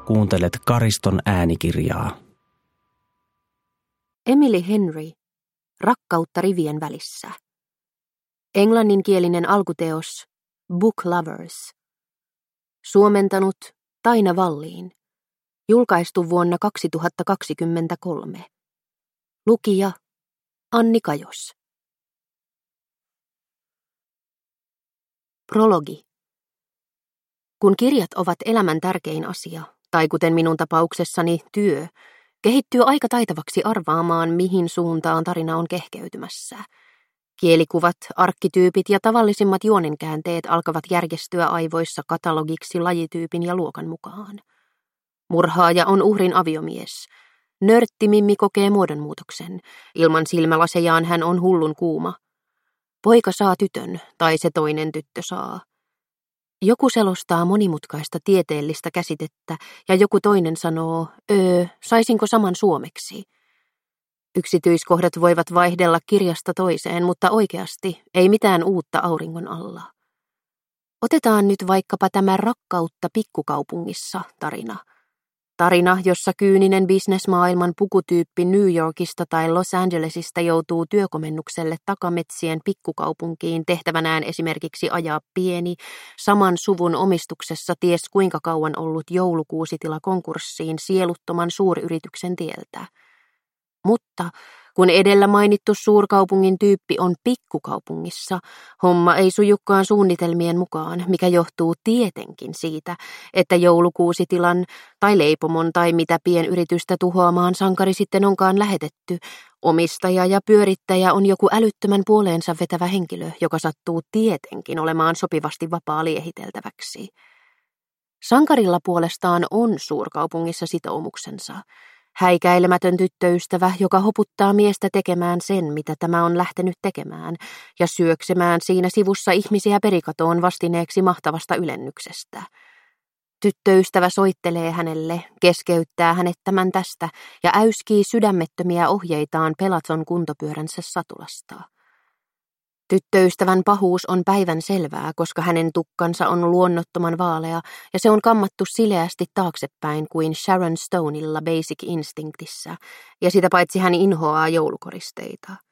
kuuntelet Kariston äänikirjaa. Emily Henry, Rakkautta rivien välissä. Englanninkielinen alkuteos Book Lovers. Suomentanut Taina Valliin. Julkaistu vuonna 2023. Lukija Anni Kajos. Prologi. Kun kirjat ovat elämän tärkein asia, tai kuten minun tapauksessani työ, kehittyy aika taitavaksi arvaamaan, mihin suuntaan tarina on kehkeytymässä. Kielikuvat, arkkityypit ja tavallisimmat juonenkäänteet alkavat järjestyä aivoissa katalogiksi lajityypin ja luokan mukaan. Murhaaja on uhrin aviomies. Nörttimimmi kokee muodonmuutoksen. Ilman silmälasejaan hän on hullun kuuma. Poika saa tytön, tai se toinen tyttö saa. Joku selostaa monimutkaista tieteellistä käsitettä, ja joku toinen sanoo, saisinko saman suomeksi? Yksityiskohdat voivat vaihdella kirjasta toiseen, mutta oikeasti ei mitään uutta auringon alla. Otetaan nyt vaikkapa tämä Rakkautta pikkukaupungissa -tarina. Tarina, jossa kyyninen bisnesmaailman pukutyyppi New Yorkista tai Los Angelesista joutuu työkomennukselle takametsien pikkukaupunkiin tehtävänään esimerkiksi ajaa pieni, saman suvun omistuksessa ties kuinka kauan ollut joulukuusitila konkurssiin sieluttoman suuryrityksen tieltä. Mutta kun edellä mainittu suurkaupungin tyyppi on pikkukaupungissa, homma ei sujukaan suunnitelmien mukaan, mikä johtuu tietenkin siitä, että joulukuusitilan tai leipomon tai mitä pienyritystä tuhoamaan sankari sitten onkaan lähetetty, omistaja ja pyörittäjä on joku älyttömän puoleensa vetävä henkilö, joka sattuu tietenkin olemaan sopivasti vapaa liehiteltäväksi. Sankarilla puolestaan on suurkaupungissa sitoumuksensa. Häikäilemätön tyttöystävä, joka hoputtaa miestä tekemään sen, mitä tämä on lähtenyt tekemään, ja syöksemään siinä sivussa ihmisiä perikatoon vastineeksi mahtavasta ylennyksestä. Tyttöystävä soittelee hänelle, keskeyttää hänet tämän tästä ja äyskii sydämettömiä ohjeitaan Peloton kuntopyöränsä satulasta. Tyttöystävän pahuus on päivän selvää, koska hänen tukkansa on luonnottoman vaalea ja se on kammattu sileästi taaksepäin kuin Sharon Stoneilla Basic Instinctissa, ja sitä paitsi hän inhoaa joulukoristeita.